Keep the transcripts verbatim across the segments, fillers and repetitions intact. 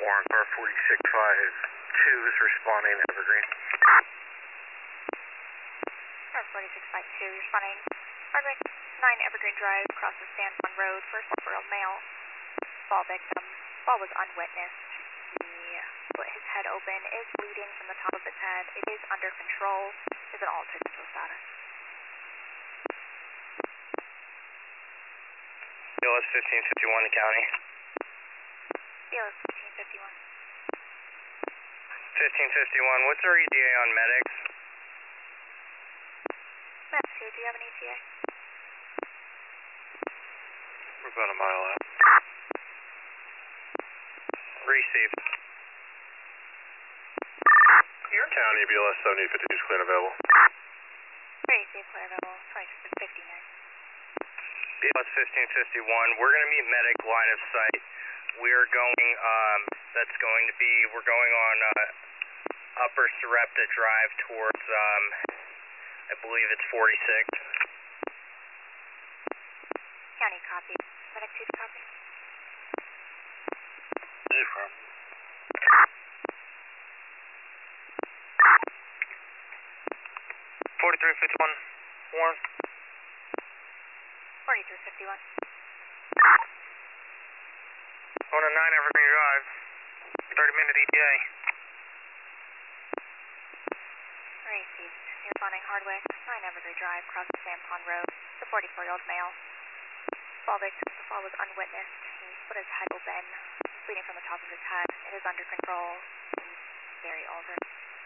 Warren car forty-six five two is responding Evergreen. Car forty-six five two responding Hardwick, nine Evergreen Drive, crosses San Juan Road, first four-year-old male. Fall victim. Fall was unwitnessed. He split his head open, is bleeding from the top of his head. It is under control. Is an altered mental status. B L S fifteen fifty-one to county. B L S fifteen fifty-one. fifteen fifty-one, what's our E T A on medics? Matt two, do you have an E T A? We're about a mile out. Received. Here. County B L S seventy fifty is clear and available. Received, clear available, twenty-six fifty-nine. B L S fifteen fifty-one, we're going to meet medic line of sight. We're going, um, that's going to be, we're going on uh, Upper Sarepta Drive towards, um, I believe it's forty-six. County copy. Medic two copy. Zero. forty-three fifty-one, Warren. forty-three fifty-one. On a nine Evergreen Drive, thirty minute E T A. Received. Responding Hardwick, nine Evergreen Drive, crosses San Juan Road, the forty-four-year-old male. Fall victim, the fall was unwitnessed. He split his head open, bleeding from the top of his head. It is under control. He's very altered.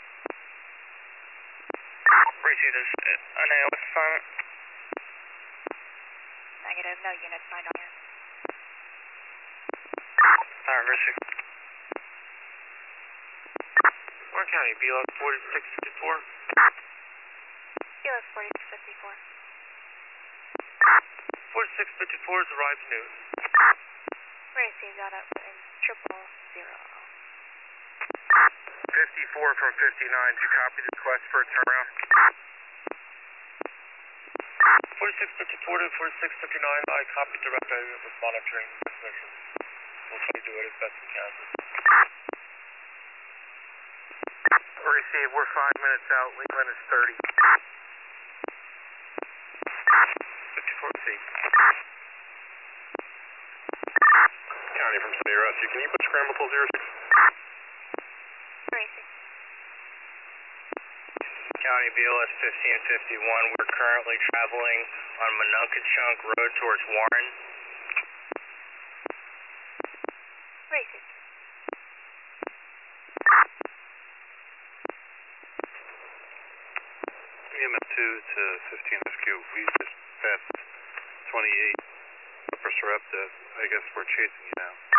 Received this an A O S assignment. Negative, no units signed on yet. Alright, received. Warren County B L S forty-six fifty-four. B L S forty-six fifty-four. forty-six fifty-four is arrived noon. Received out at in triple zero. fifty-four from fifty-nine, do you copy the request for a turnaround? forty-six fifty-four to forty-six fifty-nine, I copy direct area with monitoring transmission. We'll try to do it as best we can. Receive, we're five minutes out, Leland is thirty. fifty-four feet. County from City Rescue, can you put scramble till zero six? Received. County B L S fifteen fifty-one, we're currently traveling on Monunkeechunk Road towards Warren. Received. E M S two to fifteen S Q, we just passed twenty-eight Upper Sarepta, I guess we're chasing you now.